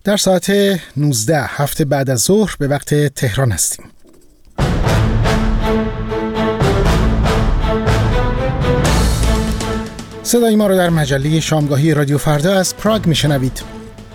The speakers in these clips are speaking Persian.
در ساعت 19 هفته بعد از ظهر به وقت تهران هستیم. صدای ما را در مجله شامگاهی رادیو فردا از پراگ میشنوید.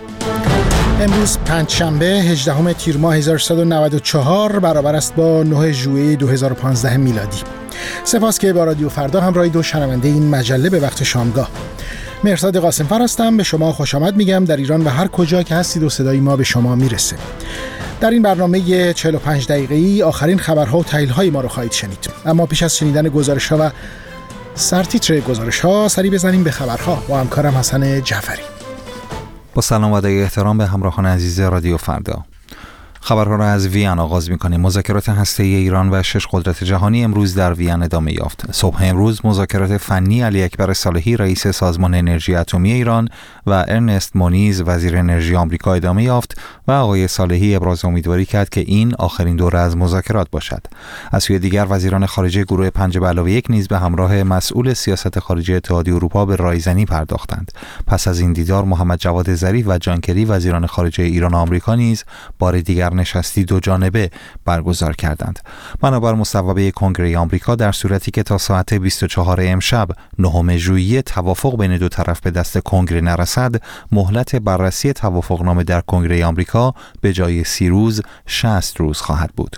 امروز پنجشنبه 18 تیر ماه 1394 برابر است با 9 ژوئیه 2015 میلادی. سپاس که با رادیو فردا همراهید و شنونده این مجله به وقت شامگاه. مهرزاد قاسمفر هستم. به شما خوش آمد میگم در ایران و هر کجا که هستید و صدای ما به شما میرسه. در این برنامه 45 دقیقه‌ای آخرین خبرها و تحلیل‌های ما رو خواهید شنید. اما پیش از شنیدن گزارش‌ها و سرتیتر گزارش‌ها سری بزنیم به خبرها با همکارم حسن جعفری. با سلام و ادای احترام به همراهان عزیز رادیو فردا. خبرها را از وین آغاز می‌کنیم. مذاکرات هسته‌ای ایران و 6 قدرت جهانی امروز در وین ادامه یافت. صبح امروز مذاکرات فنی علی اکبر صالحی رئیس سازمان انرژی اتمی ایران و ارنست مونیز وزیر انرژی آمریکا ادامه یافت و آقای صالحی ابراز امیدواری کرد که این آخرین دوره از مذاکرات باشد. از سوی دیگر وزیران خارجه گروه 5+1 نیز به همراه مسئول سیاست خارجی اتحادیه اروپا به رایزنی پرداختند. پس از این دیدار محمد جواد ظریف و جان کری وزیران خارجه ایران و آمریکا نیز بار دیگر نشستی دو جانبه برگزار کردند. بنابر مصوبه کنگره آمریکا در صورتی که تا ساعت 24 امشب 9 ژوئیه توافق بین دو طرف به دست کنگره نرسد، مهلت بررسی توافقنامه در کنگره آمریکا به جای 30 روز 60 روز خواهد بود.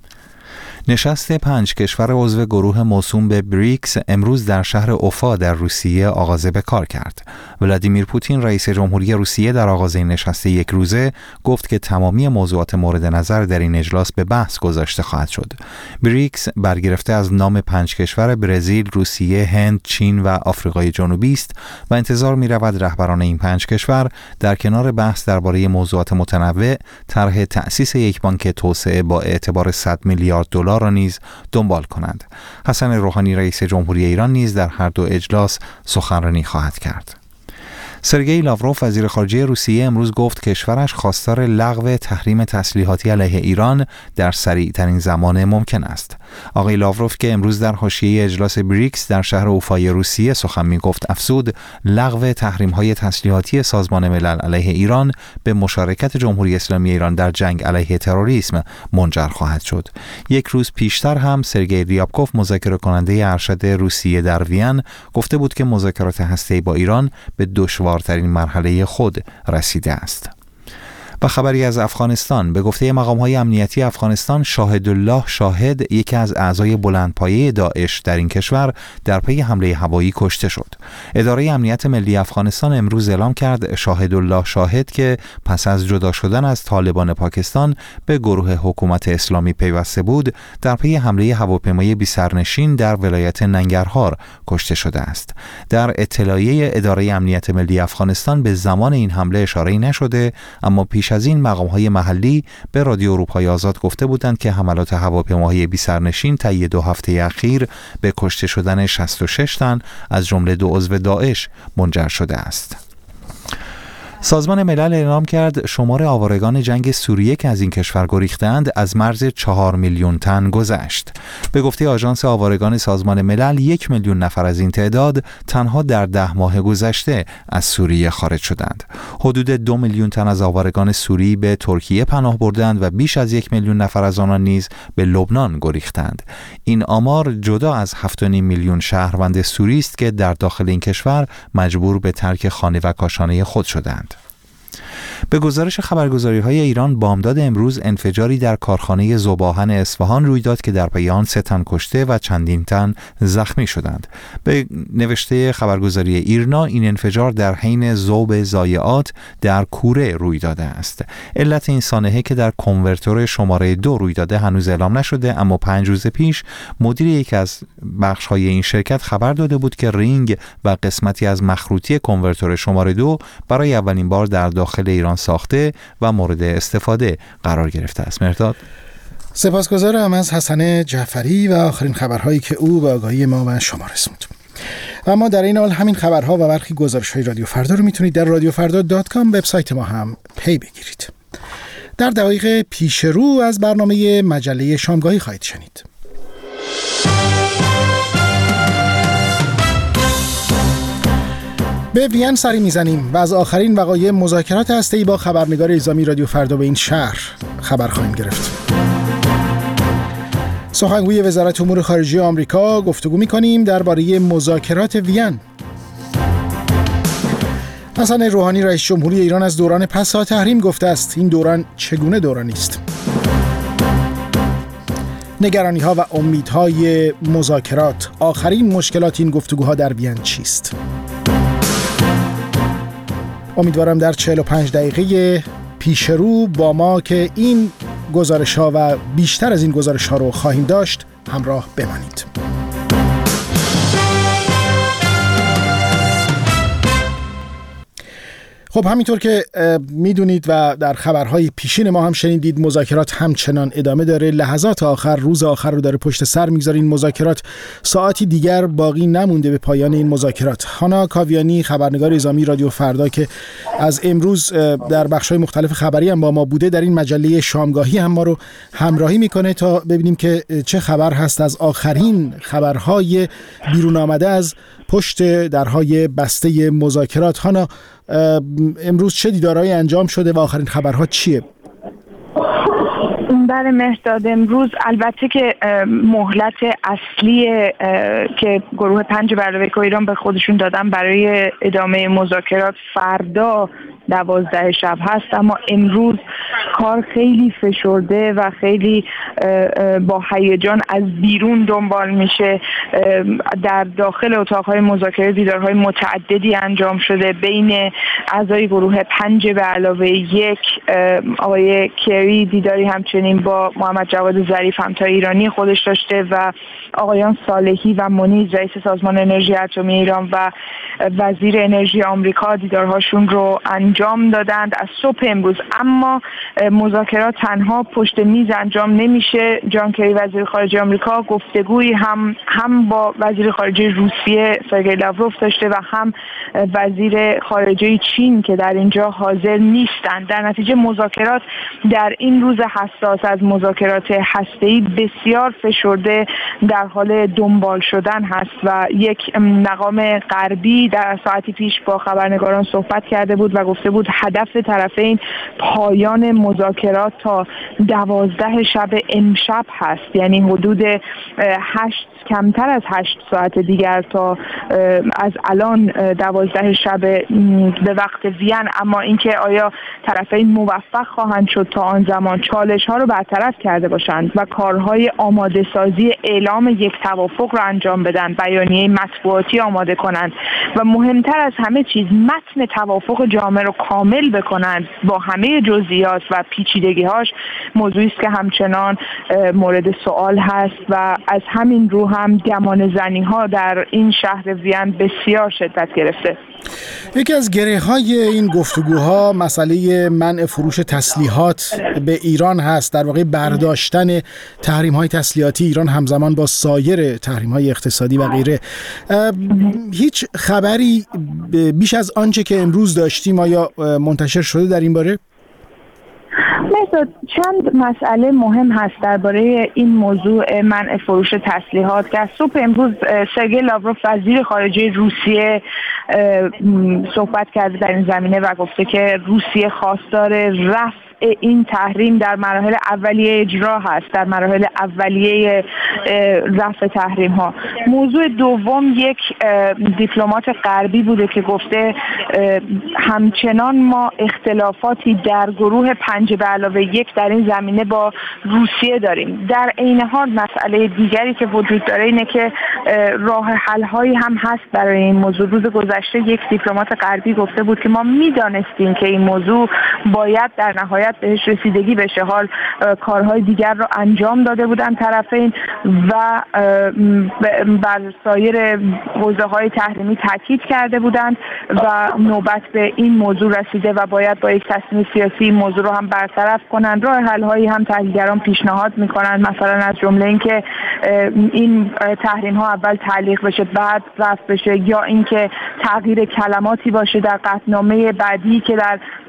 نشست 5 کشور عضو گروه موسوم به بریکس امروز در شهر اوفا در روسیه آغاز به کار کرد. ولادیمیر پوتین رئیس جمهوری روسیه در آغاز این نشست یک روزه گفت که تمامی موضوعات مورد نظر در این اجلاس به بحث گذاشته خواهد شد. بریکس برگرفته از نام 5 کشور برزیل، روسیه، هند، چین و آفریقای جنوبی است و انتظار می‌رود رهبران این 5 کشور در کنار بحث درباره موضوعات متنوع طرح تأسیس یک بانک توسعه با اعتبار 100 میلیارد دلار را نیز دنبال کنند. حسن روحانی رئیس جمهوری ایران نیز در هر دو اجلاس سخنرانی خواهد کرد. سرگئی لاوروف وزیر خارجه روسیه امروز گفت کشورش خواستار لغو تحریم تسلیحاتی علیه ایران در سریع‌ترین زمان ممکن است. آقای لاوروف که امروز در حاشیه اجلاس بریکس در شهر اوفای روسیه سخن می‌گفت افزود لغو تحریم‌های تسلیحاتی سازمان ملل علیه ایران به مشارکت جمهوری اسلامی ایران در جنگ علیه تروریسم منجر خواهد شد. یک روز پیشتر هم سرگئی ریابکوف مذاکره کننده ارشد روسیه در وین گفته بود که مذاکرات هسته‌ای با ایران به دشوارترین مرحله خود رسیده است. و خبری از افغانستان. به گفته مقام‌های امنیتی افغانستان، شاهدالله شاهد یکی از اعضای بلندپایه داعش در این کشور در پی حمله هوایی کشته شد. اداره امنیت ملی افغانستان امروز اعلام کرد شاهدالله شاهد که پس از جدا شدن از طالبان پاکستان به گروه حکومت اسلامی پیوسته بود، در پی حمله هواپیمای بی‌سرنشین در ولایت ننگرهار کشته شده است. در اطلاعیه اداره امنیت ملی افغانستان به زمان این حمله اشاره‌ای نشده، اما پیش از این مقام‌های محلی به رادیو اروپای آزاد گفته بودند که حملات هواپیماهای بی‌سرنشین طی 2 هفته اخیر به کشته شدن 66 تن از جمله 2 عضو داعش منجر شده است. سازمان ملل اعلام کرد شمار آوارگان جنگ سوریه که از این کشور گریختند از مرز 4 میلیون تن گذشت. به گفته آژانس آوارگان سازمان ملل 1 میلیون نفر از این تعداد تنها در 10 ماه گذشته از سوریه خارج شدند. حدود 2 میلیون تن از آوارگان سوری به ترکیه پناه بردند و بیش از 1 میلیون نفر از آنان نیز به لبنان گریختند. این آمار جدا از 7.5 میلیون شهروند سوری است که در داخل این کشور مجبور به ترک خانه و کاشانه خود شدند. به گزارش خبرگزاری‌های ایران بامداد امروز انفجاری در کارخانه ذوب‌آهن اصفهان روی داد که در پی آن 3 تن کشته و چندین تن زخمی شدند. به نوشته خبرگزاری ایرنا این انفجار در حین ذوب ضایعات در کوره روی داده است. علت این سانحه که در کنورتور شماره 2 روی داده هنوز اعلام نشده، اما 5 روز پیش مدیر یکی از بخش‌های این شرکت خبر داده بود که رینگ و قسمتی از مخروطی کنورتور شماره 2 برای اولین بار در داخل ایران ساخته و مورد استفاده قرار گرفته است. مرداد سپاسگزارم از حسن جعفری و آخرین خبرهایی که او به آگاهی ما و شما رسوند. اما در این حال همین خبرها و برخی گزارش‌های رادیو فردا رو میتونید در radiofarda.com وبسایت ما هم پی بگیرید. در دقایق پیش رو از برنامه مجله شامگاهی خواهید شنید. به وین سری میزنیم و از آخرین وقایع مذاکرات هسته‌ای با خبرنگار اعزامی رادیو فردا به این شهر خبر خواهیم گرفت. سخنگوی وزارت امور خارجه آمریکا گفتگو می‌کنیم درباره مذاکرات وین. حسن روحانی رئیس جمهوری ایران از دوران پسا تحریم گفته است. این دوران چگونه دورانی است؟ نگرانی‌ها و امیدهای مذاکرات، آخرین مشکلات این گفتگوها در وین چیست؟ امیدوارم در 45 دقیقه پیش رو با ما که این گزارش‌ها و بیشتر از این گزارش‌ها رو خواهیم داشت همراه بمانید. خب همینطور که میدونید و در خبرهای پیشین ما هم شنیدید، مذاکرات همچنان ادامه داره. لحظات آخر، روز آخر رو داره پشت سر میگذاره این مذاکرات. ساعتی دیگر باقی نمونده به پایان این مذاکرات. هانا کاویانی، خبرنگار اعزامی رادیو فردا که از امروز در بخش‌های مختلف خبری هم با ما بوده، در این مجله شامگاهی هم ما رو همراهی میکنه تا ببینیم که چه خبر هست از آخرین خبرهای بیرون آمده از پشت درهای بسته مذاکرات. هانا، امروز چه دیدارهایی انجام شده و آخرین خبرها چیه؟ بله مهرداد، امروز البته که مهلت اصلی که گروه 5+1 ایران به خودشون دادن برای ادامه مذاکرات فردا 12 شب هست، اما امروز کار خیلی فشرده و خیلی با هیجان از بیرون دنبال میشه. در داخل اتاقهای مذاکره دیدارهای متعددی انجام شده بین اعضای گروه 5+1. آقای کری دیداری همچنین با محمد جواد ظریف همتای ایرانی خودش داشته و آقایان صالحی و منیز رئیس سازمان انرژی اتمی ایران و وزیر انرژی آمریکا دیدارهاشون رو انجام دادند از صبح امروز. اما مذاکرات تنها پشت میز انجام نمیشه. جان کری وزیر خارجه آمریکا گفتگویی هم با وزیر خارجه روسیه سرگئی لاوروف داشته و هم وزیر خارجه چین که در اینجا حاضر نیستند. در نتیجه مذاکرات در این روز حساس از مذاکرات هسته‌ای بسیار فشرده در حال دنبال شدن هست و یک مقام غربی در ساعتی پیش با خبرنگاران صحبت کرده بود و گفته بود هدف طرفین پایان مذاکرات تا 12 شب امشب هست، یعنی حدود کمتر از 8 ساعت دیگر تا از الان 12 شب به وقت وین. اما اینکه آیا طرفین موفق خواهند شد تا آن زمان چالش ها رو برطرف کرده باشند و کارهای آماده سازی اعلام یک توافق رو انجام بدن، بیانیه مطبوعاتی آماده کنند و مهمتر از همه چیز متن توافق جامع رو کامل بکنند با همه جزئیات و پیچیدگی‌هاش، موضوعی است که همچنان مورد سوال هست و از همین رو هم گمانه‌زنی‌ها در این شهر وین بسیار شدت گرفته. یکی از گره‌های این گفتگوها مسئله منع فروش تسلیحات به ایران هست، در واقع برداشتن تحریم‌های تسلیحاتی ایران همزمان با سایر تحریم‌های اقتصادی و غیره. هیچ خبری بیش از آنچه که امروز داشتیم آیا منتشر شده در این باره؟ چند مسئله مهم هست درباره این موضوع منع فروش تسلیحات که از صبح امروز سرگئی لاوروف وزیر خارجه روسیه صحبت کرده در این زمینه و گفته که روسیه خواستار رفع این تحریم در مراحل اولیه اجرا هست، در مراحل اولیه رفع تحریم ها. موضوع دوم یک دیپلمات غربی بوده که گفته همچنان ما اختلافاتی در گروه 5+1 در این زمینه با روسیه داریم. در عین حال مسئله دیگری که وجود داره اینه که راه حل هایی هم هست برای این موضوع. روز گذشته یک دیپلمات غربی گفته بود که ما میدانستیم که این موضوع باید در نهایت بهش رسیدگی بشه، حال کارهای دیگر رو انجام داده بودن طرفین و بر سایر حوزه‌های تحریمی تاکید کرده بودند و نوبت به این موضوع رسیده و باید با یک تصمیم سیاسی این موضوع رو هم برطرف کنند. راه حل‌هایی هم تحلیلگران پیشنهاد می‌کنند، مثلا از جمله اینکه این تحریم‌ها اول تعلیق بشه بعد رفع بشه، یا اینکه تغییر کلماتی باشه در قطعنامه بعدی که در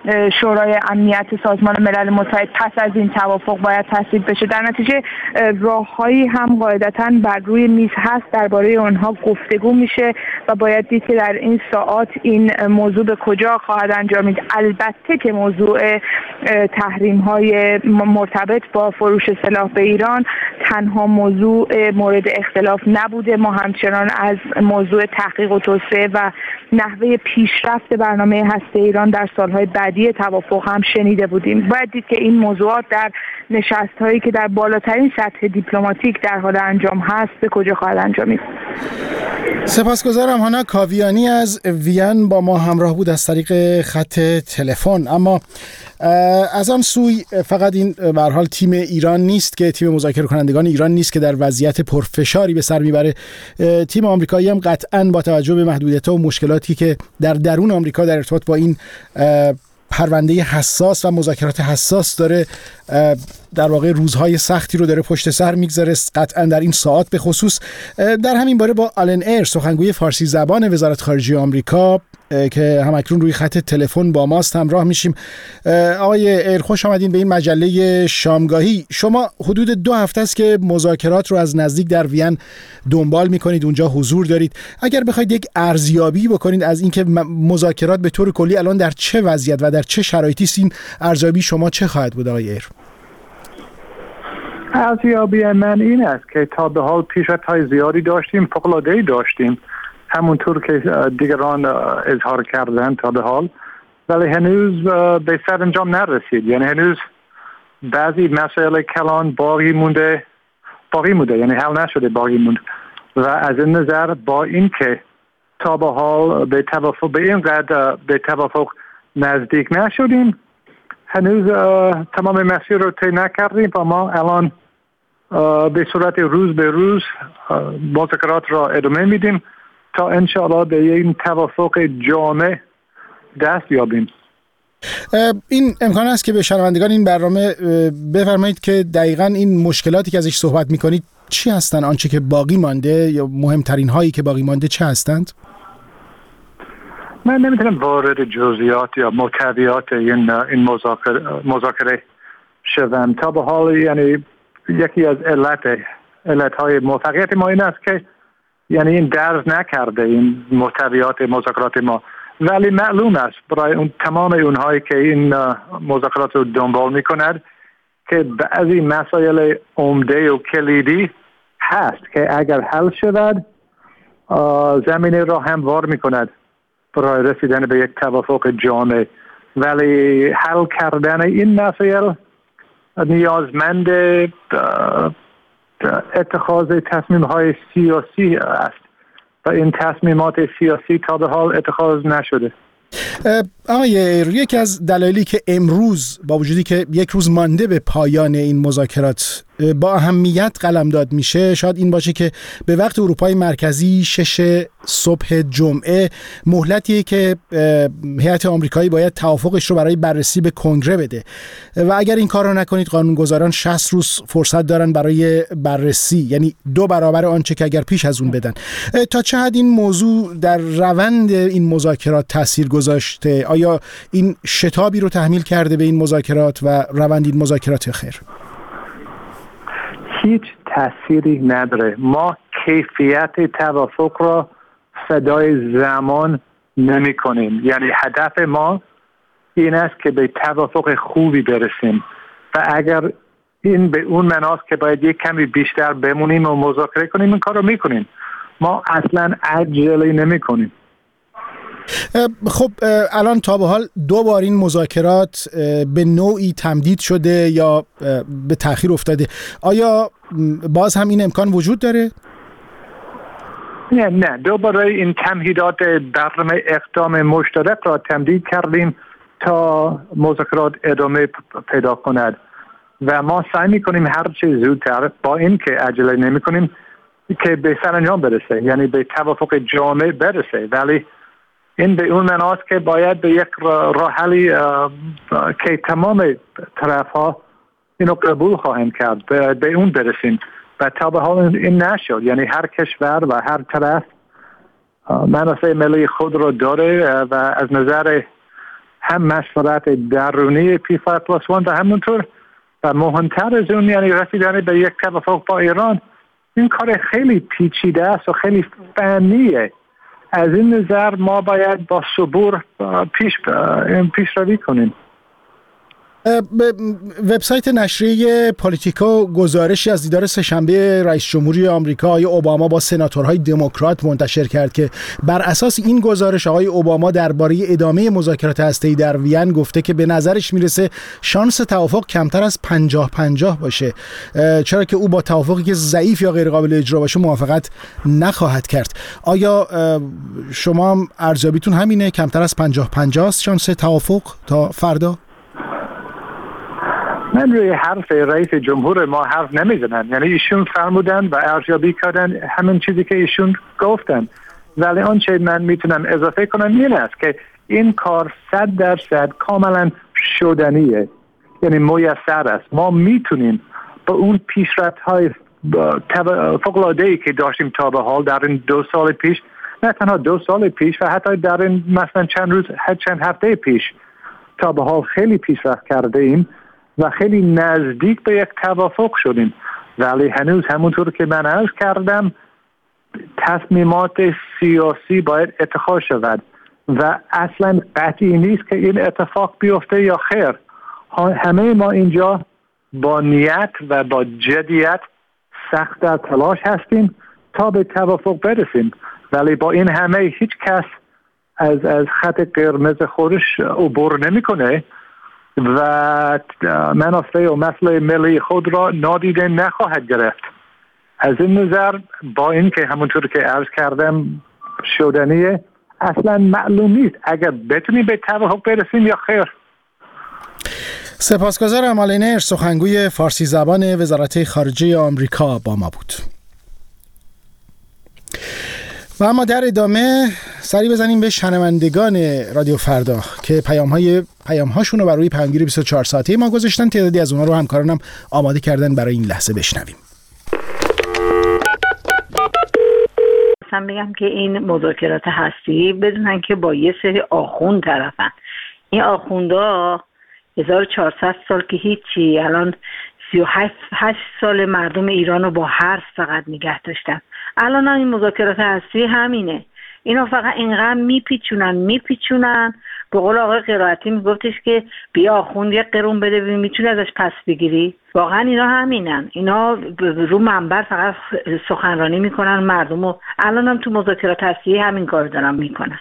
شورای امنیت سازمان ملل متحد پس از این توافق باید تصویب بشه. در نتیجه راههایی هم قاعدتاً بر روی میز هست، درباره اونها گفتگو میشه و باید دید که در این ساعات این موضوع به کجا خواهد انجامید. البته که موضوع تحریم های مرتبط با فروش سلاح به ایران تنها موضوع مورد اختلاف نبوده. ما همچنان از موضوع تحقیق و توسعه و نحوه پیشرفت برنامه هسته ایران در سالهای بعدی توافق هم شنیده بودیم. باید دید که این موضوعات در نشست‌هایی که در بالاترین سطح دیپلماتیک در حال انجام هست به کجا خواهد انجامید. سپاسگزارم. هانا کاویانی از وین با ما همراه بود از طریق خط تلفن. اما از آن سوی فقط این به هر حال تیم ایران نیست که تیم مذاکره کنندگان ایران نیست که در وضعیت پرفشاری به سر میبره. تیم آمریکایی هم قطعاً با توجه به محدودیت‌ها و مشکلاتی که در درون آمریکا در ارتباط با این پرونده حساس و مذاکرات حساس داره، در واقع روزهای سختی رو داره پشت سر میگذاره، قطعا در این ساعات به خصوص. در همین باره با آلن ایر، سخنگوی فارسی زبان وزارت خارجه آمریکا که همکنون روی خط تلفن با ماست، همراه میشیم. آقای ایر، خوش آمدین به این مجله شامگاهی. شما حدود 2 هفته است که مذاکرات رو از نزدیک در وین دنبال میکنید، اونجا حضور دارید. اگر بخواید یک ارزیابی بکنید از اینکه مذاکرات به طور کلی الان در چه وضعیت و در چه شرایطی است، این ارزیابی شما چه خواهد بود آقای ایر؟ ارزیابی من این است که تا به حال پیشرفت‌های زیادی داشتیم، فوق‌العاده‌ای داشتیم، همونطور که دیگران اظهار کردن تا به حال، ولی هنوز به سرانجام نرسید. یعنی هنوز بعضی مسائل کلان باقی مونده، یعنی حل نشده، باقی مونده. و از این نظر با این که تا به حال به توافق به اینقدر به توافق نزدیک نشدیم، هنوز تمام مسیر رو طی نکردیم و ما الان به صورت روز به روز مذاکرات را ادامه میدیم تا انشاءالله به این توافق جامع دست یابیم. این امکان است که به شنوندگان این برنامه بفرمایید که دقیقاً این مشکلاتی که ازش صحبت میکنید چی هستند؟ آنچه که باقی مانده یا مهمترین هایی که باقی مانده چه هستند؟ من نمیتونم وارد جزئیات یا محتویات این مذاکره شدم. تا به حال یعنی یکی از علتهای موفقیت ما این است که یعنی این درز نکرده این محتویات مذاکرات ما، ولی معلوم است برای تمام اونهایی که این مذاکرات رو دنبال میکند که بعضی مسائل عمده و کلیدی هست که اگر حل شود زمینه را هموار میکند برای رسیدن به یک توافق جامع. ولی حل کردن این مسائل نیازمند اتخاذ تصمیم‌های سیاسی است و این تصمیمات سیاسی تا به حال اتخاذ نشده. آقای یکی از دلایلی که امروز با وجودی که یک روز مانده به پایان این مذاکرات با اهمیت قلمداد میشه شاید این باشه که به وقت اروپای مرکزی 6 صبح جمعه مهلتیه که هیئت آمریکایی باید توافقش رو برای بررسی به کنگره بده و اگر این کار رو نکنید قانونگذاران 60 روز فرصت دارن برای بررسی، یعنی 2 برابر آنچه که اگر پیش از اون بدن. تا چه حد این موضوع در روند این مذاکرات تاثیر گذاشته؟ آیا این شتابی رو تحمیل کرده به این مذاکرات و روند این مذاکرات خیر؟ هیچ تأثیری نداره. ما کیفیت توافق را فدای زمان نمی کنیم. یعنی هدف ما این است که به توافق خوبی برسیم و اگر این به اون معناست که باید یک کمی بیشتر بمونیم و مذاکره کنیم این کار رو می کنیم. ما اصلا عجله نمی کنیم. خب الان تا به حال 2 بار این مذاکرات به نوعی تمدید شده یا به تأخیر افتاده. آیا باز هم این امکان وجود داره؟ نه 2 برای این تمهیدات برنامه اقدام مشترک را تمدید کردیم تا مذاکرات ادامه پیدا کند و ما سعی می‌کنیم هر چه زودتر با این که عجله نمی‌کنیم که به سرانجام برسه، یعنی به توافق جامع برسه، ولی این به اون معناست که باید به یک راه حلی که تمام طرف‌ها اینو قبول خواهند کرد به اون برسیم و تا به حال این نشد. یعنی هر کشور و هر طرف منافع ملی خود رو داره و از نظر هم مشورت درونی P5+1 و همونطور و مهمتر از اون یعنی رسیدن به یک توافق با ایران. این کار خیلی پیچیده است و خیلی فنیه. از این نظر ما باید با صبور پیشروی کنیم. وبسایت نشریه پالیتیکو گزارشی از دیدار سه‌شنبه رئیس جمهوری آمریکا آقای اوباما با سناتورهای دموکرات منتشر کرد که بر اساس این گزارش آقای اوباما درباره ادامه مذاکرات هسته‌ای در وین گفته که به نظرش میرسه شانس توافق کمتر از 50-50 باشه، چرا که او با توافقی که ضعیف یا غیر قابل اجرا باشه موافقت نخواهد کرد. آیا شما هم ارزیابیتون همینه، کمتر از 50-50 است شانس توافق تا فردا؟ من روی حرف رئیس جمهور ما حرف نمیزنم، یعنی ایشون فرمودن و ارزیابی کردن همین چیزی که ایشون گفتن، ولی آنچه من میتونم اضافه کنم این است که این کار 100% کاملا شدنیه، یعنی میسر است. ما میتونیم با اون پیشرفت‌های فوق‌العاده‌ای که داشتیم تا به حال در این 2 سال پیش، نه تنها 2 سال پیش و حتی در این مثلا چند هفته پیش تا به حال خیلی پیشرفت کرده ایم و خیلی نزدیک به یک توافق شدیم، ولی هنوز همونطور که من عرض کردم تصمیمات سیاسی باید اتخاذ شود و اصلا قطعی نیست که این اتفاق بیفته یا خیر. همه ما اینجا با نیت و با جدیت سخت در تلاش هستیم تا به توافق برسیم، ولی با این همه هیچ کس از خط قرمز خودش عبور نمیکنه و منافع و مسئله ملی خود را نادیده نخواهد گرفت. از این نظر با این که همونطور که عرض کردم شدنیه، اصلا معلوم نیست اگر بتونیم به توافق برسیم یا خیر. سپاسگزارم. آلینر سخنگوی فارسی زبان وزارت خارجه آمریکا با ما بود. و اما در ادامه سری بزنیم به شنوندگان رادیو فردا که پیام‌هاشون رو بر روی پیامگیر 24 ساعته ما گذاشتن. تعدادی از اونها رو همکارانم آماده کردن برای این لحظه بشنویم. مثلا بگم که این مذاکرات هسته‌ای بدونن که با یه سری آخوند طرفن. این آخوندا 1400 سال که هیچی، الان 38 سال مردم ایران رو با حرف فقط نگه داشتن. الان این مذاکرات هستی همینه. اینا فقط اینقدر میپیچونن. به قول آقای قرائتی میگفتش که بیا آخوند یک قرون بده ببین میتونی ازش پس بگیری. واقعا اینا همینن. اینا رو منبر فقط سخنرانی میکنن مردمو. الان هم تو مذاکرات هستی همین کار دارن میکنن.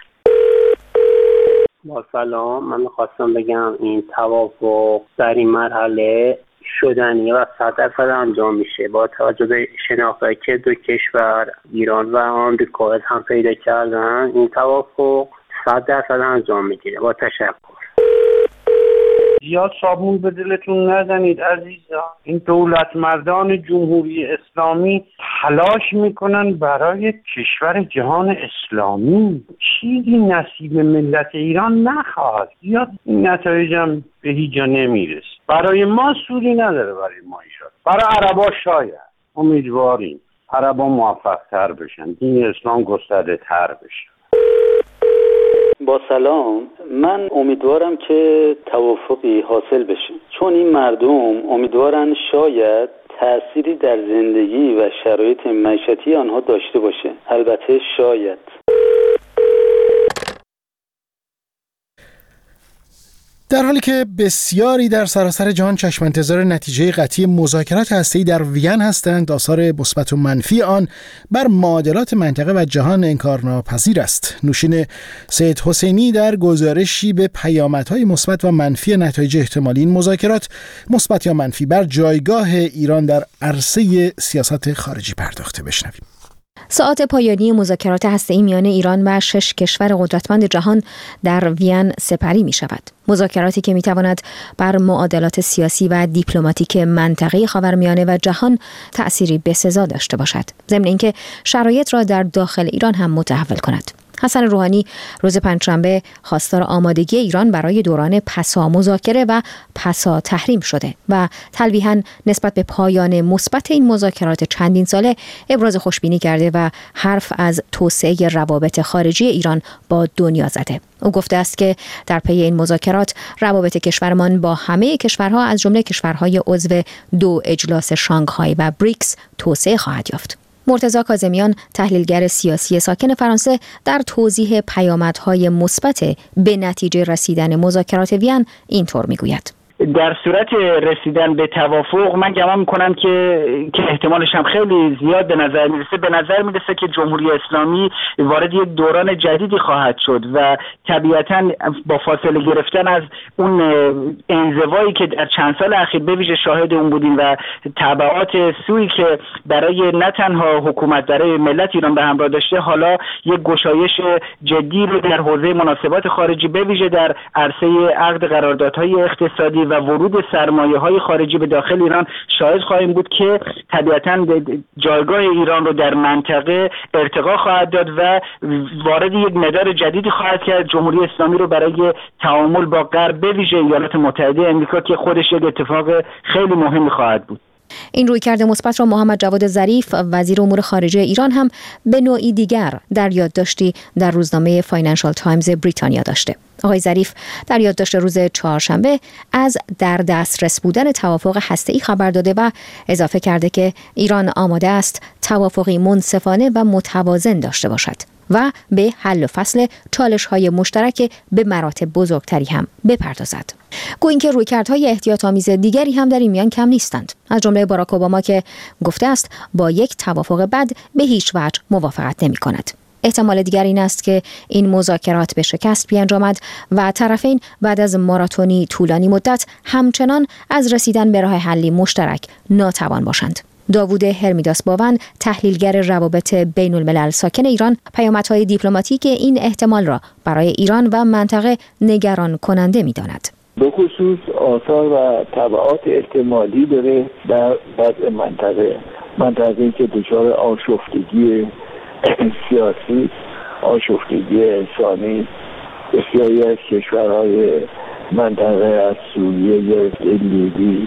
با سلام، من میخواستم بگم این توافق در این مرحله شدنی و 100% انجام میشه با توجه به شناختی که دو کشور ایران و آمریکا هم پیدا کردن. این توافق 100% انجام میگیره. با تشکر. زیاد صابون به دلتون نزنید عزیزان. این دولت مردان جمهوری اسلامی تلاش میکنن برای کشور جهان اسلامی. چیزی نصیب ملت ایران نخواهد. زیاد این نتایجم به هیچ جا نمیرسه. برای ما سودی نداره، برای ما ایشان. برای عربا شاید. امیدواریم عربا موفق تر بشن، دین اسلام گسترده تر بشن. با سلام، من امیدوارم که توافقی حاصل بشه، چون این مردم امیدوارن شاید تأثیری در زندگی و شرایط معیشتی آنها داشته باشه. البته شاید. در حالی که بسیاری در سراسر جهان چشم انتظار نتیجه قطعی مذاکرات هسته‌ای در وین هستند، آثار مثبت و منفی آن بر معادلات منطقه و جهان انکارناپذیر است. نوشین سید حسینی در گزارشی به پیامدهای مثبت و منفی نتایج احتمالی این مذاکرات، مثبت یا منفی، بر جایگاه ایران در عرصه سیاست خارجی پرداخته. بشنویم. ساعات پایانی مذاکرات هسته‌ای میان ایران و 6 کشور قدرتمند جهان در وین سپری می شود. مذاکراتی که می تواند بر معادلات سیاسی و دیپلماتیک منطقه خاورمیانه و جهان تأثیری بسزا داشته باشد، ضمن اینکه شرایط را در داخل ایران هم متحول کند. حسن روحانی روز پنجشنبه خواستار آمادگی ایران برای دوران پسا مذاکره و پسا تحریم شده و تلویحاً نسبت به پایان مثبت این مذاکرات چندین ساله ابراز خوشبینی کرده و حرف از توسعه روابط خارجی ایران با دنیا زده. او گفته است که در پی این مذاکرات روابط کشورمان با همه کشورها از جمله کشورهای عضو 2 اجلاس شانگهای و بریکس توسعه خواهد یافت. مرتضی کاظمیان تحلیلگر سیاسی ساکن فرانسه در توضیح پیامدهای مثبت به نتیجه رسیدن مذاکرات وین اینطور میگوید: در صورت رسیدن به توافق من گمان میکنم که احتمالش هم خیلی زیاد به نظر میرسه که جمهوری اسلامی وارد یک دوران جدیدی خواهد شد و طبیعتاً با فاصله گرفتن از اون انزوایی که در چند سال اخیر به ویژه شاهد اون بودیم و تبعات سوئی که برای نه تنها حکومت برای ملت ایران به همراه داشته، حالا یک گشایش جدی رو در حوزه مناسبات خارجی به ویژه در عرصه عقد قراردادهای اقتصادی و ورود سرمایه‌های خارجی به داخل ایران شاهد خواهیم بود که طبیعتاً جایگاه ایران رو در منطقه ارتقا خواهد داد و وارد یک مدار جدیدی خواهد کرد جمهوری اسلامی رو برای تعامل با غرب به ویژه ایالات متحده آمریکا که خودش یک اتفاق خیلی مهمی خواهد بود. این رویکرد مثبت را محمد جواد ظریف وزیر امور خارجه ایران هم به نوعی دیگر در یادداشتی در روزنامه فاینانشال تایمز بریتانیا داشته. آقای ظریف در یادداشت روز چهارشنبه از در دسترس بودن توافق هسته‌ای خبر داده و اضافه کرده که ایران آماده است توافقی منصفانه و متوازن داشته باشد و به حل و فصل چالش‌های مشترک به مراتب بزرگتری هم بپردازد. گویا اینکه رویکردهای احتیاط‌آمیز دیگری هم در این میان کم نیستند، از جمله باراک اوباما که گفته است با یک توافق بد به هیچ وجه موافقت نمی‌کند. احتمال دیگر این است که این مذاکرات به شکست بیانجامد و طرفین بعد از ماراتونی طولانی مدت همچنان از رسیدن به راه حلی مشترک ناتوان باشند. داوود هرمیداس باون تحلیلگر روابط بین الملل ساکن ایران پیامدهای دیپلماتیک این احتمال را برای ایران و منطقه نگران کننده می‌داند. به خصوص آثار و تبعات احتمالی داره در وضع منطقه که دچار آشفتگی سیاسی، آشفتگی انسانی، بسیاری از کشورهای منطقه از سوریه گرفته لیبی،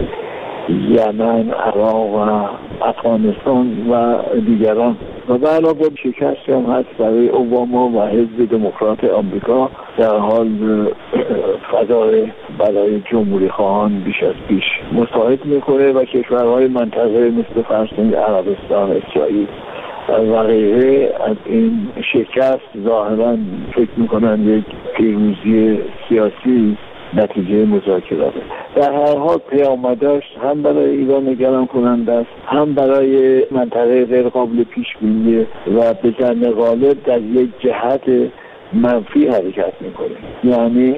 یمن، عراق و افغانستان و دیگران و به علاوه شکست هم هست برای اوباما و حزب دموکرات آمریکا در حال فضای برای جمهوری خواهان بیش از پیش مساعد میکنه و کشورهای منطقه مثل فرض کنید عربستان، اسرائیل و غیره از این شکست ظاهرا فکر میکنن یک پیروزی سیاسی نتیجه مذاکرات. در هر حال پیامدش هم برای ایران نگران کننده است، هم برای منطقه غیر قابل پیش بینی و به ظن غالب در یک جهت منفی حرکت میکنه. یعنی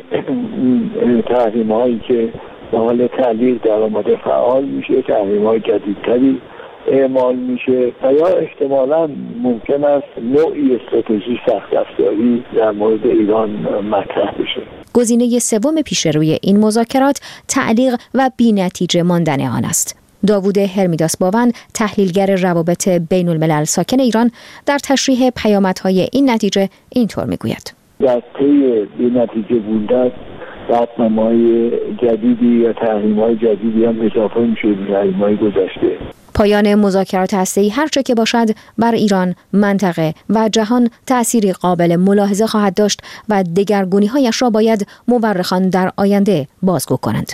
تحریم هایی که به حال تعلیق درآمد فعال میشه، تحریم های جدیدتری اعمال میشه و یا احتمالاً ممکن است نوعی استراتژی سخت افزاری در مورد ایران مطرح بشه. گزینه سوم پیش روی این مذاکرات تعلیق و بی‌نتیجه ماندن آن است. داوود هرمیداس باون تحلیلگر روابط بین الملل ساکن ایران در تشریح پیامدهای این نتیجه اینطور میگوید: در طی بی‌نتیجه بودن راهنمای جدیدی یا تحریم‌های جدیدی هم اضافه میشه به تحریم‌های گذشته. پایان مذاکرات هسته‌ای هرچه که باشد بر ایران، منطقه و جهان تأثیری قابل ملاحظه خواهد داشت و دگرگونی‌هایش را باید مورخان در آینده بازگو کنند.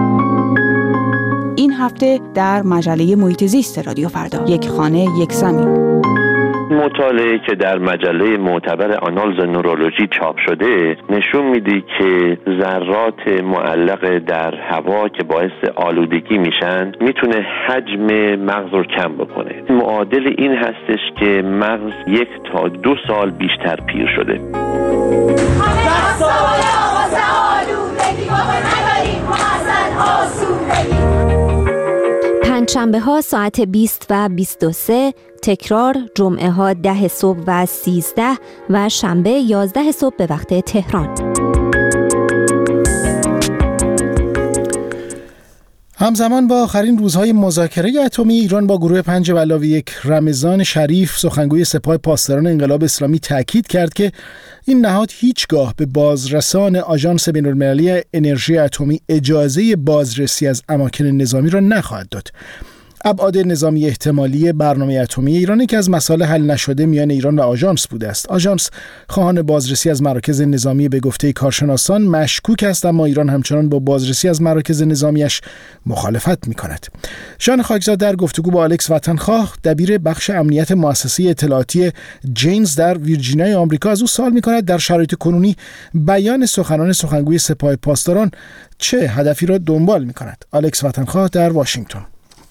این هفته در مجله محیط زیست رادیو فردا، یک خانه یک زمین. مطالعه که در مجله معتبر آنالز نورولوژی چاپ شده نشون میده که ذرات معلق در هوا که باعث آلودگی میشن میتونه حجم مغز رو کم بکنه. معادل این هستش که مغز 1 تا 2 سال بیشتر پیر شده. پنجشنبه ها ساعت 20 و 23، تکرار جمعه ها 10 صبح و 13 و شنبه 11 صبح به وقت تهران. همزمان با آخرین روزهای مذاکره اتمی، ایران با گروه 5+1 رمضان شریف سخنگوی سپاه پاسداران انقلاب اسلامی تاکید کرد که این نهاد هیچگاه به بازرسان آژانس بین‌المللی انرژی اتمی اجازه بازرسی از اماکن نظامی را نخواهد داد. ابعاد نظامی احتمالی برنامه اتمی ایران که از مسائل حل نشده میان ایران و آژانس بوده است. آژانس خواهان بازرسی از مراکز نظامی به گفته کارشناسان مشکوک است، اما ایران همچنان با بازرسی از مراکز نظامیش مخالفت می‌کند. ژان خاکزاد در گفتگو با الکس وطنخواه، دبیر بخش امنیت مؤسسه اطلاعاتی جینز در ویرجینیای آمریکا، از او سوال می‌کند در شرایط کنونی بیان سخنان سخنگوی سپاه پاسداران چه هدفی را دنبال می‌کند. الکس وطنخواه در واشنگتن.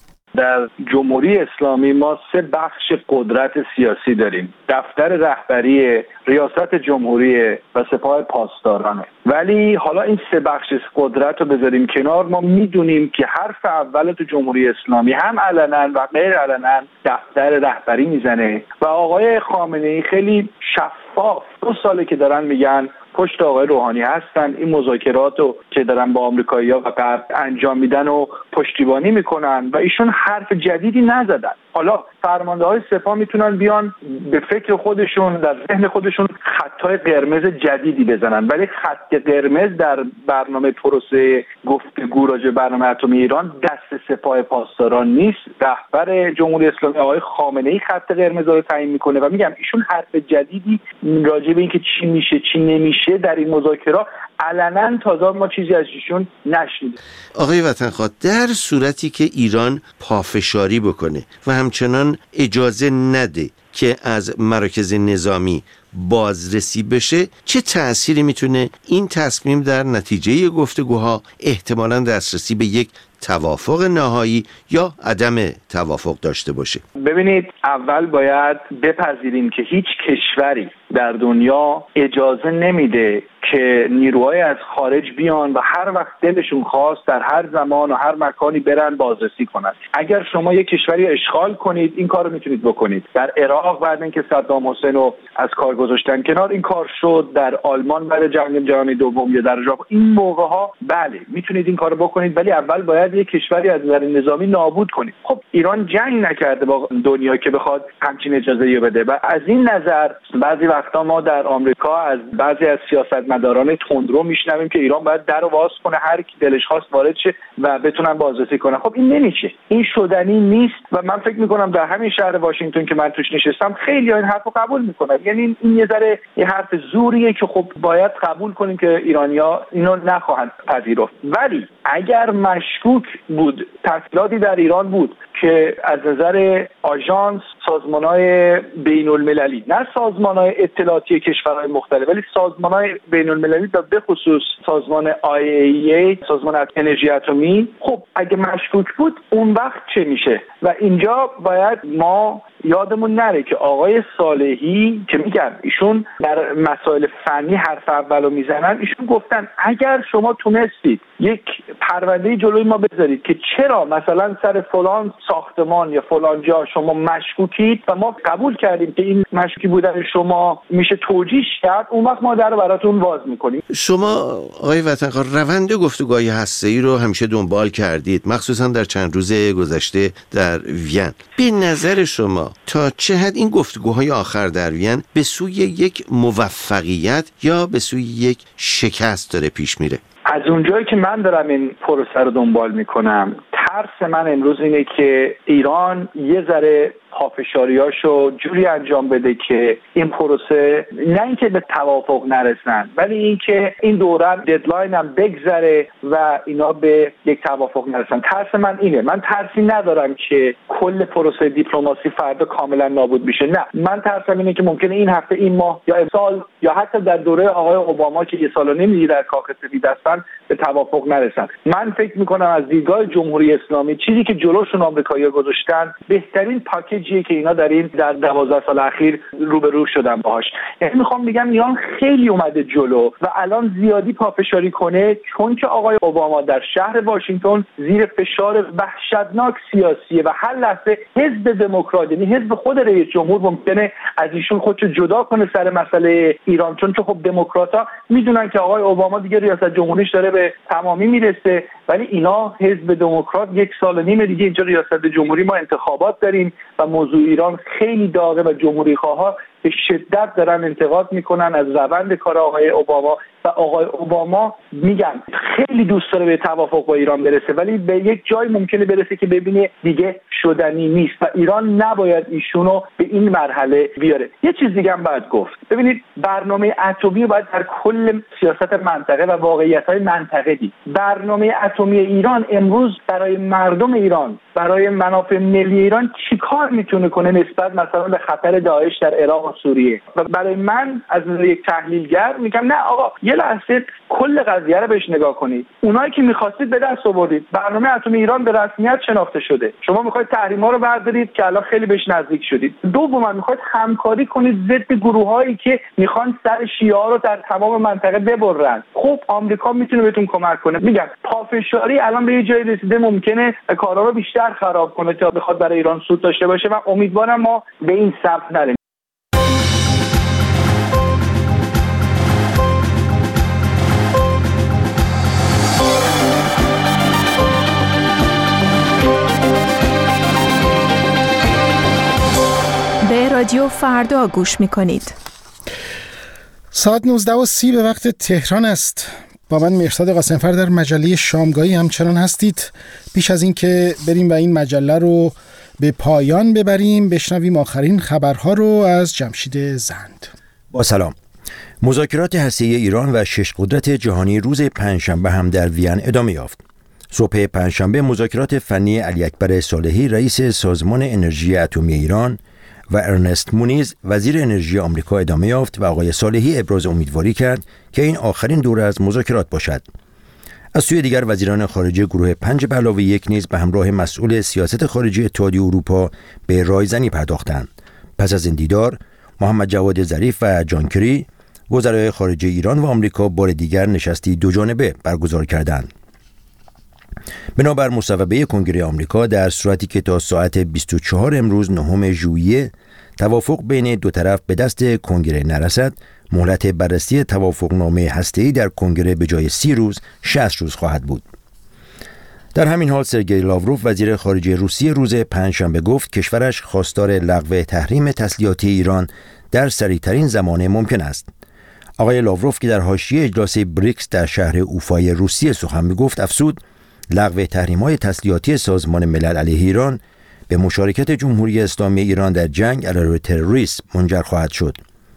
در جمهوری اسلامی ما 3 بخش قدرت سیاسی داریم. دفتر رهبری، ریاست جمهوری و سپاه پاسدارانه. ولی حالا این 3 بخش قدرت رو بذاریم کنار، ما میدونیم که حرف اول تو جمهوری اسلامی هم علنا و غیر علنا دفتر رهبری میزنه و آقای خامنه‌ای خیلی شفاف 2 ساله که دارن میگن پشت آقای روحانی هستن، این مذاکرات رو که دارن با آمریکایی‌ها و غرب انجام میدن و پشتیبانی میکنن و ایشون حرف جدیدی نزدن. حالا فرمانده‌های سپاه میتونن بیان به فکر خودشون، در ذهن خودشون خطای قرمز جدیدی بزنن، ولی خط قرمز در برنامه پروسه گفتگو راجع برنامه اتمی ایران دست سپاه پاسداران نیست. رهبر جمهوری اسلامی آقای خامنه‌ای خط قرمز رو تعیین میکنه و میگم ایشون حرف جدیدی راجع به اینکه چی میشه چی نمیشه در این مذاکرات علنا تازه ما چیزی از ایشون نشنیدیم. آقای وطنخواه، در صورتی که ایران پافشاری بکنه و همچنان اجازه نده که از مراکز نظامی بازرسی بشه، چه تأثیری میتونه این تصمیم در نتیجه گفتگوها احتمالاً دسترسی به یک توافق نهایی یا عدم توافق داشته باشه؟ ببینید، اول باید بپذیریم که هیچ کشوری در دنیا اجازه نمیده که نیروهای از خارج بیان و هر وقت دلشون خواست در هر زمان و هر مکانی برن بازرسی کنن. اگر شما یک کشوری اشغال کنید این کار رو میتونید بکنید. در عراق بعد اینکه صدام حسین رو از کار گذاشتن کنار این کار شد، در آلمان بعد جنگ جهانی دوم یا در ژاپن، این موقع ها بله میتونید این کارو بکنید، ولی اول باید یک کشوری از نظر نظامی نابود کنید. خب ایران جنگ نکرده با دنیا که بخواد همچین اجازه‌ای بده و از این نظر بعضی وقتا ما در آمریکا از بعضی از سیاستمداران تندرو میشنویم که ایران باید در رو باز کنه، هر کی دلش خواست وارد شه و بتونن بازرسی کنن. خب این نمیشه، این شدنی نیست و من فکر میکنم در همین شهر واشنگتن که من توش نشستم خیلی این حرفو قبول میکنن. یعنی این یه ذره یه حرف زوریه که خب باید قبول کنیم که ایرانی‌ها اینو نخواهند پذیرفت. ولی اگر مشکوک بود، تحصیلاتی در ایران بود که از نظر آژانس، سازمان‌های بین‌المللی، نه سازمان‌های اطلاعاتی کشورهای مختلف ولی سازمان‌های بین‌المللی و به خصوص سازمان IAEA، سازمان انرژی اتمی، خب اگه مشکوک بود اون وقت چه میشه؟ و اینجا باید ما یادمون نره که آقای صالحی که میگن ایشون در مسائل فنی حرف اولو میزنن، ایشون گفتن اگر شما تونستید یک پرونده جلوی ما بذارید که چرا مثلا سر فلان ساختمان یا فلان جا شما مشکوکید و ما قبول کردیم که این مشکوکی بودن شما میشه توجیه کرد، اون وقت ما در براتون باز میکنیم. شما آقای وطنخواه روند گفتگوهای هسته‌ای رو همیشه دنبال کردید، مخصوصا در چند روز گذشته در وین. به نظر شما تا چه حد این گفتگوهای آخر در وین به سوی یک موفقیت یا به سوی یک شکست داره پیش میره؟ از اونجایی که من دارم این پروسه رو دنبال میکنم، ترس من امروز اینه که ایران یه ذره پافشاریاشو جوری انجام بده که این پروسه نه اینکه به توافق نرسن، ولی اینکه این دوران ددلاین هم بگذره و اینا به یک توافق نرسن. ترس من اینه. من ترسی ندارم که کل پروسه دیپلماسی فردا کاملا نابود بشه، نه، من ترسم اینه که ممکنه این هفته، این ماه یا امسال یا حتی در دوره آقای اوباما که یه سال و نیم در کاخ سفید هستن به توافق نرسن. من فکر میکنم از دیدگاه جمهوری اسلامی، چیزی که جلوشون آمریکایی‌ها گذاشتن بهترین پاکیجیه که اینا در 12 سال اخیر روبرو شدن باهاش. یعنی میخوام بگم ایران خیلی اومده جلو و الان زیادی پافشاری کنه، چون که آقای اوباما در شهر واشنگتن زیر فشار وحشتناک سیاسیه و هر لحظه حزب دموکرات، یعنی حزب خود رئیس جمهور، ممکنه از ایشون خودشو جدا کنه سر مسئله ایران، چون که خب دموکرات‌ها میدونن که آقای اوباما دیگه ریاست جمهوریش داره به تمامی میرسه، ولی اینا حزب دموکرات 1.5 سال دیگه اینجا ریاست جمهوری ما انتخابات داریم و موضوع ایران خیلی داغه و جمهوری خواها به شدت دارن انتقاد میکنن از روند کار آقای اوباما و آقای اوباما میگن خیلی دوست داره به توافق با ایران برسه، ولی به یک جای ممکنه برسه که ببینه دیگه شدنی نیست و ایران نباید ایشونو به این مرحله بیاره. یه چیز دیگه هم باید گفت، ببینید برنامه اتمی باید در کل سیاست منطقه و واقعیت‌های منطقه دید. برنامه اتمی ایران امروز برای مردم ایران، برای منافع ملی ایران چیکار میتونه کنه نسبت مثلا به خطر داعش در عراق و سوریه؟ و برای من از یک تحلیلگر میگم نه آقا، یه لحظه کل قضیه رو بهش نگاه کنید. اونایی که می‌خواستید به دست آوردید، برنامه اتمی ایران به رسمیت شناخته شده. شما می‌خواید تحریم‌ها رو بردارید که الان خیلی بهش نزدیک شدید. دوما می‌خواید همکاری کنید ضد گروه‌هایی که می‌خوان سر شیعه‌ها رو در تمام منطقه ببرن. خب آمریکا میتونه بهتون کمک کنه. میگم پافشاری الان به یه جایی رسیده ممکنه کارا رو بیشتر خراب کنه تا بخواد برای ایران سود داشته باشه و امیدوارم ما به این سمت نریم. به رادیو فردا گوش می‌کنید. ساعت 19:30 به وقت تهران است. با من مهرزاد قاسمفر در مجله شامگاهی همچنان هستید. پیش از این که بریم و این مجله رو به پایان ببریم، بشنویم آخرین خبرها رو از جمشید زند. با سلام. مذاکرات هسته‌ای ایران و 6 قدرت جهانی روز پنجشنبه هم در وین ادامه یافت. صبح پنجشنبه مذاکرات فنی علی اکبر صالحی رئیس سازمان انرژی اتمی ایران و ارنست مونیز وزیر انرژی آمریکا ادامه یافت و آقای صالحی ابراز امیدواری کرد که این آخرین دوره از مذاکرات باشد. از سوی دیگر وزیران خارجه گروه 5+1 نیز به همراه مسئول سیاست خارجی اتحادیه اروپا به رایزنی پرداختند. پس از این دیدار محمد جواد ظریف و جان کری وزرای خارجه ایران و آمریکا بار دیگر نشستی دوجانبه برگزار کردند. بنابر مصوبه کنگره آمریکا در صورتی که تا ساعت 24 امروز 9 ژوئیه توافق بین دو طرف به دست کنگره نرسد، مهلت بررسی توافقنامه هسته‌ای در کنگره به جای 30 روز 60 روز خواهد بود. در همین حال سرگئی لاوروف وزیر خارجه روسیه روز پنجشنبه گفت کشورش خواستار لغو تحریم تسلیحاتی ایران در سریعترین زمان ممکن است. آقای لاوروف که در حاشیه اجلاس بریکس در شهر اوفای روسیه سخن می‌گفت افزود لغو تحریم‌های تسلیحاتی سازمان ملل علیه ایران به مشارکت جمهوری اسلامی ایران در جنگ علیه تروریسم منجر خواهد شد.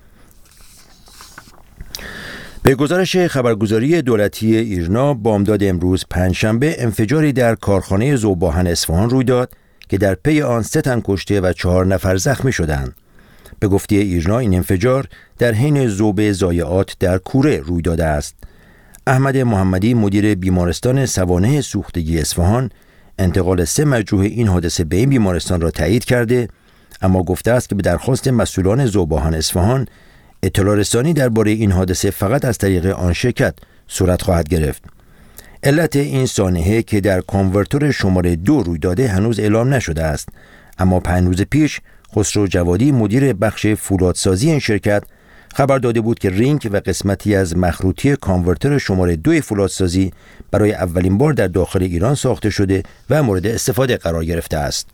به گزارش خبرگزاری دولتی ایرنا بامداد امروز پنجشنبه انفجاری در کارخانه ذوب‌آهن اصفهان روی داد که در پی آن 3 تن کشته و 4 نفر زخمی شدند. به گفته ایرنا این انفجار در حین ذوب ضایعات در کوره روی داده است. احمد محمدی مدیر بیمارستان سوانح سوختگی اصفهان انتقال 3 مجروح این حادثه به این بیمارستان را تایید کرده، اما گفته است که به درخواست مسئولان ذوب‌آهن اصفهان اطلاع رسانی درباره این حادثه فقط از طریق آن شرکت صورت خواهد گرفت. علت این سانحه که در کانورتور شماره 2 روی داده هنوز اعلام نشده است، اما 5 روز پیش خسرو جوادی مدیر بخش فولادسازی این شرکت خبر داده بود که رینگ و قسمتی از مخروطی کانورتور شماره 2 فولادسازی برای اولین بار در داخل ایران ساخته شده و مورد استفاده قرار گرفته است.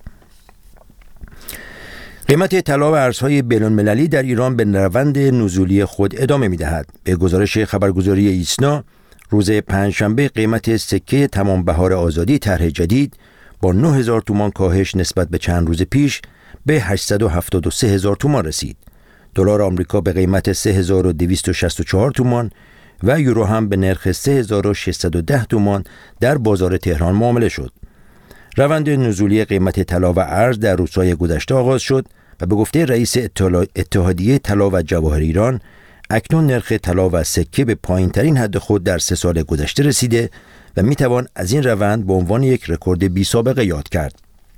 قیمت طلا و ارزهای بین‌المللی در ایران به روند نزولی خود ادامه می‌دهد. به گزارش خبرگزاری ایسنا روز پنجشنبه قیمت سکه تمام بهار آزادی طرح جدید با 9000 تومان کاهش نسبت به چند روز پیش به 873000 تومان رسید. دلار آمریکا به قیمت 3264 تومان و یورو هم به نرخ 3610 تومان در بازار تهران معامله شد. روند نزولی قیمت طلا و ارز در روزهای گذشته آغاز شد و به گفته رئیس اتحادیه طلا و جواهر ایران اکنون نرخ طلا و سکه به پایین‌ترین حد خود در 3 سال گذشته رسیده و میتوان از این روند به عنوان یک رکورد بی سابقه یاد کرد.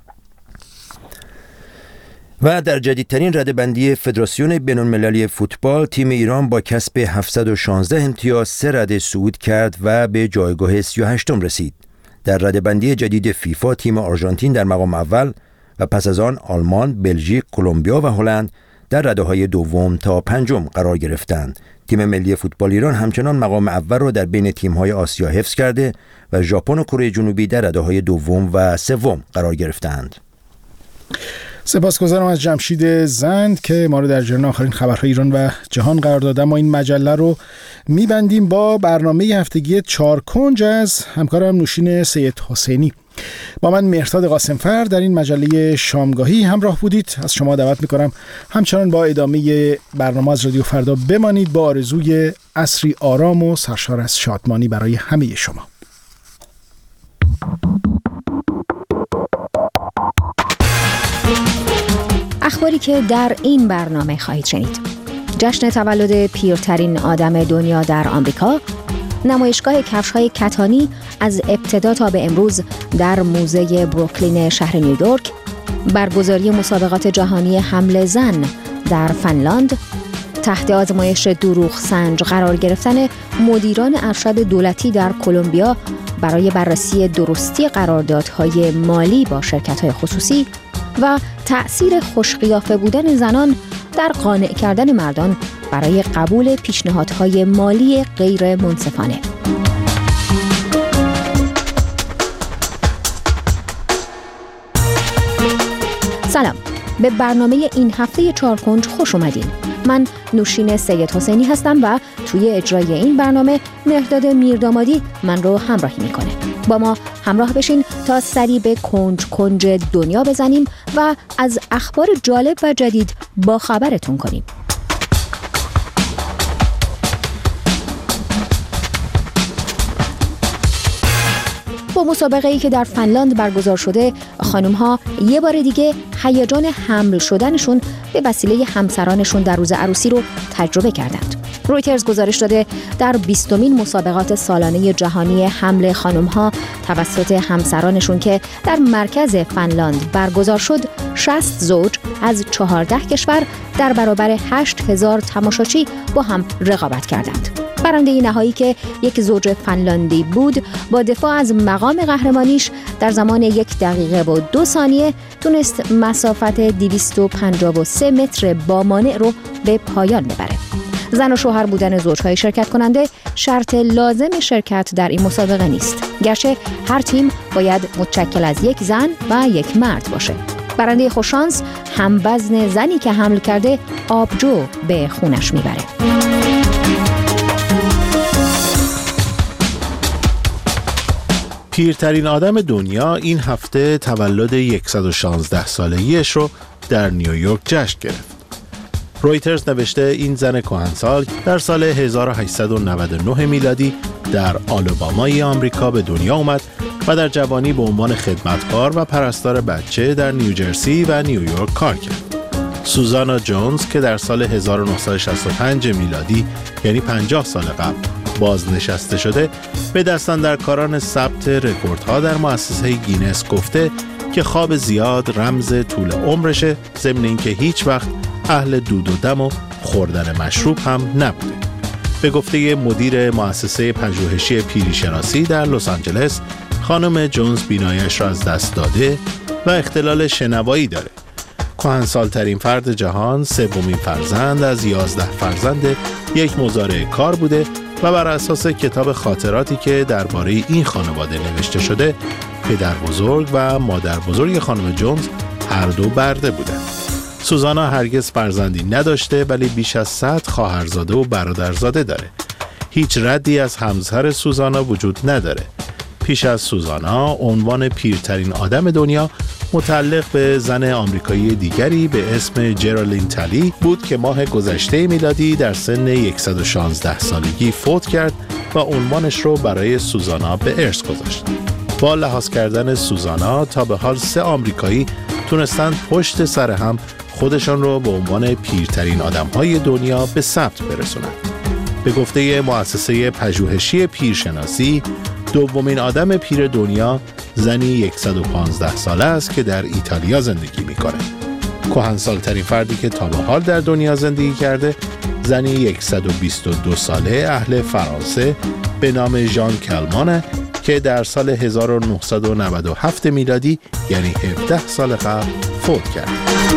و در جدیدترین رده‌بندی فدراسیون بین‌المللی فوتبال، تیم ایران با کسب 716 امتیاز 3 رده صعود کرد و به جایگاه 38م رسید. در رده‌بندی جدید فیفا تیم آرژانتین در مقام اول و پس از آن آلمان، بلژیک، کلمبیا و هلند در رده‌های دوم تا پنجم قرار گرفتند. تیم ملی فوتبال ایران همچنان مقام اول را در بین تیم‌های آسیا حفظ کرده و ژاپن و کره جنوبی در رده‌های دوم و سوم قرار گرفتند. سپاسگزارم از جمشید زند که ما رو در جریان آخرین خبرهای ایران و جهان قرار داده. ما این مجله رو میبندیم با برنامه هفتگی 4 کنج از همکارم نوشین سید حسینی. با من مهرداد قاسمفر در این مجله شامگاهی همراه بودید. از شما دعوت میکنم همچنان با ادامه برنامه از رادیو فردا بمانید، با آرزوی عصری آرام و سرشار از شادمانی برای همه شما. اخباری که در این برنامه خواهید شنید: جشن تولد پیرترین آدم دنیا در آمریکا، نمایشگاه کفش‌های کتانی از ابتدا تا به امروز در موزه بروکلین شهر نیویورک، برگزاری مسابقات جهانی حمل زن در فنلاند، تحت آزمایش دروغ سنج قرار گرفتن مدیران ارشد دولتی در کلمبیا برای بررسی درستی قراردادهای مالی با شرکت‌های خصوصی و تأثیر خوشقیافه بودن زنان در قانع کردن مردان برای قبول پیشنهادهای مالی غیر منصفانه. سلام، به برنامه این هفته 4 کنج خوش اومدین. من نوشین سید حسینی هستم و توی اجرای این برنامه مهرداد میردامادی من رو همراهی میکنه. با ما همراه بشین تا سری به کنج کنج دنیا بزنیم و از اخبار جالب و جدید با خبرتون کنیم. با مسابقه‌ای که در فنلاند برگزار شده، خانم‌ها یه بار دیگه هیجان حمل شدنشون به وسیله همسرانشون در روز عروسی رو تجربه کردند. رویترز گزارش داده در 20مین مسابقات سالانه جهانی حمل خانم‌ها توسط همسرانشون که در مرکز فنلاند برگزار شد، 60 زوج از 14 کشور در برابر 8000 تماشاچی با هم رقابت کردند. برنده نهایی که یک زوج فنلاندی بود، با دفاع از مقام قهرمانیش در زمان 1 دقیقه و 2 ثانیه تونست مسافت 253 متر با مانع رو به پایان ببره. زن و شوهر بودن زوجهای شرکت کننده شرط لازم شرکت در این مسابقه نیست، گرچه هر تیم باید متشکل از 1 زن و 1 مرد باشه. برنده خوششانس هم وزن زنی که حمل کرده آبجو به خونش میبره. پیرترین آدم دنیا این هفته تولد 116 سالگیش رو در نیویورک جشن گرفت. رویترز نوشته این زن کهنسال در سال 1899 میلادی در آلابامای آمریکا به دنیا اومد و در جوانی به عنوان خدمتکار و پرستار بچه در نیوجرسی و نیویورک کار کرد. سوزانا جونز که در سال 1965 میلادی یعنی 50 سال قبل بازنشسته شده، به دستاندرکاران ثبت رکوردها در مؤسسه گینس گفته که خواب زیاد رمز طول عمرشه، ضمن اینکه هیچ وقت اهل دود و دم و خوردن مشروب هم نبوده. به گفته مدیر مؤسسه پژوهشی پیری‌شناسی در لس آنجلس، خانم جونز بینایش را از دست داده و اختلال شنوایی داره. کهنسال‌ترین فرد جهان، 3مین فرزند از 11 فرزند یک مزارع کار بوده و بر اساس کتاب خاطراتی که درباره این خانواده نوشته شده، پدر بزرگ و مادر بزرگ خانم جونز هر دو برده بودند. سوزانا هرگز فرزندی نداشته ولی بیش از 100 خواهرزاده و برادرزاده داره. هیچ ردی از همسر سوزانا وجود نداره. پیش از سوزانا عنوان پیرترین آدم دنیا متعلق به زن آمریکایی دیگری به اسم جرالین تالی بود که ماه گذشته میلادی در سن 116 سالگی فوت کرد و عنوانش رو برای سوزانا به ارث گذاشت. با لحاظ کردن سوزانا تا به حال 3 آمریکایی تونستند پشت سر هم خودشان رو به عنوان پیرترین آدم‌های دنیا به ثبت برسونند. به گفته مؤسسه پژوهشی پیرشناسی، دومین آدم پیر دنیا زنی 115 ساله است که در ایتالیا زندگی میکنه. کهنسال‌ترین فردی که تا به حال در دنیا زندگی کرده زنی 122 ساله اهل فرانسه به نام ژان کلمانه که در سال 1997 میلادی یعنی 17 سال قبل فوت کرد.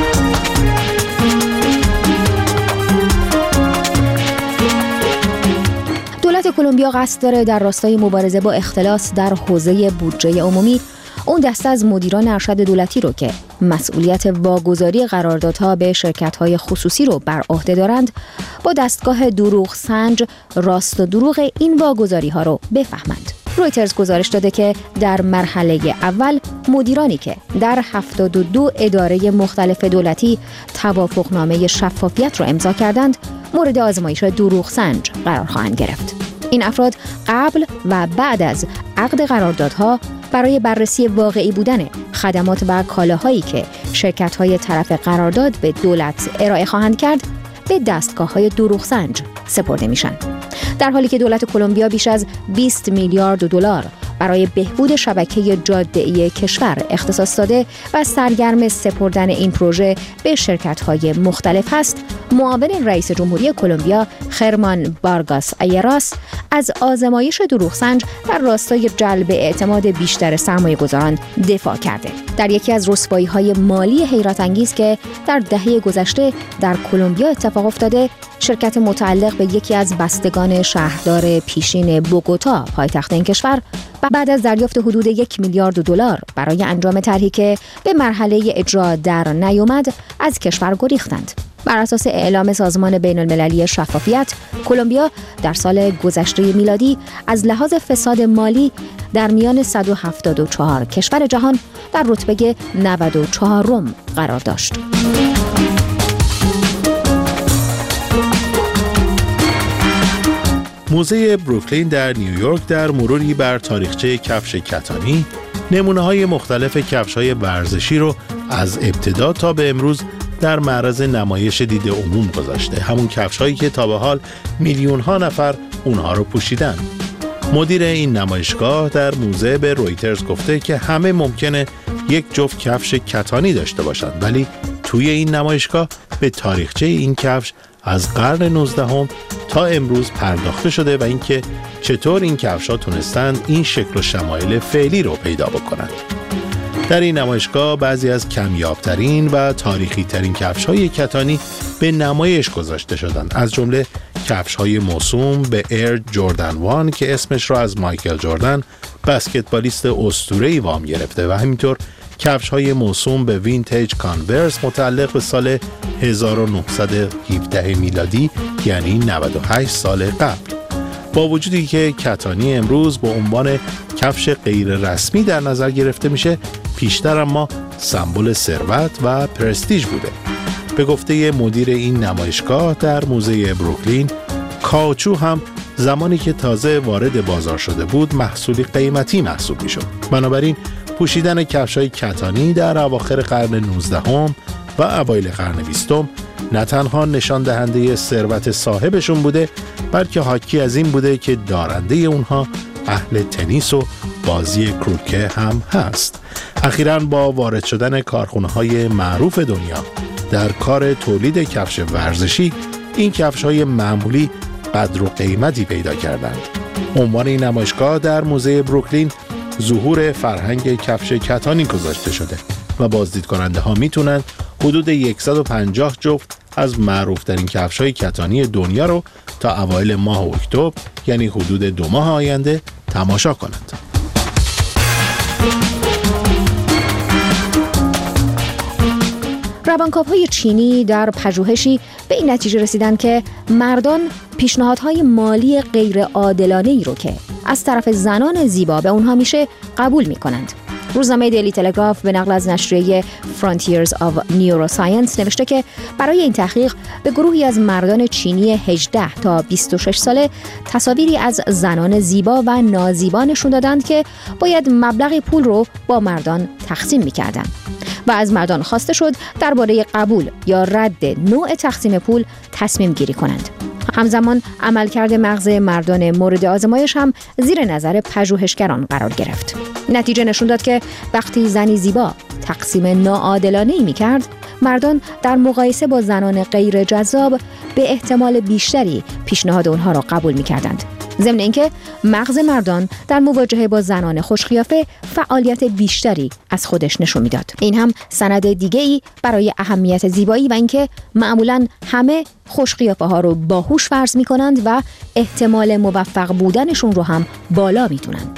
دولت کلمبیا قصد داره در راستای مبارزه با اختلاس در حوزه بودجه عمومی اون دسته از مدیران ارشد دولتی رو که مسئولیت واگذاری قراردادها به شرکت‌های خصوصی رو بر عهده دارند با دستگاه دروغ سنج راست و دروغ این واگذاری‌ها رو بفهمند. رویترز گزارش داده که در مرحله اول مدیرانی که در 72 اداره مختلف دولتی توافقنامه شفافیت را امضا کردند مورد آزمایش دروغ سنج قرار خواهند گرفت. این افراد قبل و بعد از عقد قراردادها برای بررسی واقعی بودن خدمات و کالاهایی که شرکت‌های طرف قرارداد به دولت ارائه خواهند کرد به دستگاه‌های دروغ سنج سپرده میشن. در حالی که دولت کلمبیا بیش از 20 میلیارد دلار برای بهبود شبکه جاده‌ای کشور اختصاص داده و سرگرم سپردن این پروژه به شرکت‌های مختلف است، معاون رئیس جمهوری کلمبیا خرمان بارگاس ایراس از آزمایش دروغ سنج در راستای جلب اعتماد بیشتر سرمایه‌گذاران دفاع کرده. در یکی از رسوایی‌های مالی حیرت انگیز که در دهه گذشته در کلمبیا اتفاق افتاده، شرکت متعلق به یکی از بستگان شهردار پیشین بوگوتا پایتخت این کشور بعد از دریافت حدود 1 میلیارد دلار برای انجام طرحی که به مرحله اجرا در نیامد از کشور گریختند. بر اساس اعلام سازمان بین المللی شفافیت، کلمبیا در سال گذشته میلادی از لحاظ فساد مالی در میان 174 کشور جهان در رتبه 94م قرار داشت. موزه بروکلین در نیویورک در مروری بر تاریخچه کفش کتانی نمونه‌های مختلف کفش‌های ورزشی رو از ابتدا تا به امروز در معرض نمایش دید عموم گذاشته. همون کفش‌هایی که تا به حال میلیون‌ها نفر اونها رو پوشیدن. مدیر این نمایشگاه در موزه به رویترز گفته که همه ممکنه یک جفت کفش کتانی داشته باشند، ولی توی این نمایشگاه به تاریخچه این کفش از قرن 19 تا امروز پرداخته شده و اینکه چطور این کفش‌ها تونستند این شکل و شمایل فعلی رو پیدا بکنند. در این نمایشگاه بعضی از کمیاب‌ترین و تاریخی‌ترین کفش‌های کتانی به نمایش گذاشته شدند، از جمله کفش‌های موسوم به ایر جردن 1 که اسمش را از مایکل جردن بسکتبالیست اسطوره‌ای وام گرفته و همینطور کفش‌های موسوم به وینتیج کانورس متعلق به سال 1917 میلادی یعنی 98 سال قبل. با وجودی که کتانی امروز به عنوان کفش غیر رسمی در نظر گرفته میشه، پیشتر اما سمبل ثروت و پرستیژ بوده. به گفته مدیر این نمایشگاه در موزه بروکلین، کاوچو هم زمانی که تازه وارد بازار شده بود محصولی قیمتی محسوب میشد. بنابراین پوشیدن کفش‌های کتانی در اواخر قرن 19 و اوایل قرن 20 نه تنها نشان دهنده ثروت صاحبشون بوده، بلکه حاکی از این بوده که دارنده اونها اهل تنیس و بازی کروکه هم هست. اخیراً با وارد شدن کارخونه‌های معروف دنیا در کار تولید کفش ورزشی، این کفش‌های معمولی قدر و قیمتی پیدا کردند. عنوان این نمایشگاه در موزه بروکلین ظهور فرهنگ کفش کتانی گذاشته شده و بازدید کننده ها میتونن حدود 150 جفت از معروفترین کفش‌های کتانی دنیا رو تا اوایل ماه اکتبر یعنی حدود 2 ماه آینده تماشا کنند. روانکاوهای چینی در پژوهشی به این نتیجه رسیدن که مردان پیشنهادهای مالی غیر عادلانه‌ای رو که از طرف زنان زیبا به اونها میشه قبول میکنند. روزنامه دیلی تلگراف به نقل از نشریه Frontiers of Neuroscience نوشته که برای این تحقیق به گروهی از مردان چینی 18 تا 26 ساله تصاویری از زنان زیبا و نازیبا نشون دادند که باید مبلغی پول رو با مردان تقسیم میکردند و از مردان خواسته شد درباره قبول یا رد نوع تقسیم پول تصمیم گیری کنند. همزمان عملکرد مغز مردان مورد آزمایش هم زیر نظر پژوهشگران قرار گرفت. نتیجه نشون داد که وقتی زنی زیبا تقسیم ناعادلانه‌ای می‌کرد، مردان در مقایسه با زنان غیر جذاب به احتمال بیشتری پیشنهاد اونها را قبول می‌کردند. ضمن اینکه مغز مردان در مواجهه با زنان خوشقیافه فعالیت بیشتری از خودش نشون میداد. این هم سند دیگه‌ای برای اهمیت زیبایی و اینکه معمولاً همه خوشقیافه ها رو باهوش فرض می‌کنند و احتمال موفق بودنشون رو هم بالا می‌دونند.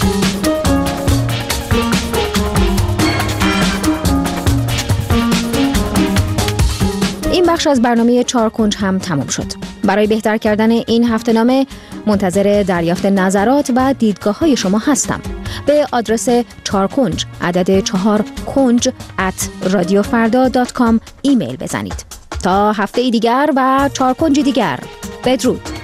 این بخش از برنامه 4 کنج هم تمام شد. برای بهتر کردن این هفته‌نامه منتظر دریافت نظرات و دیدگاه‌های شما هستم. به آدرس 4 کنج عدد 4 کنج @radiofarda.com ایمیل بزنید. تا هفته دیگر و 4 کنج دیگر، بدرود.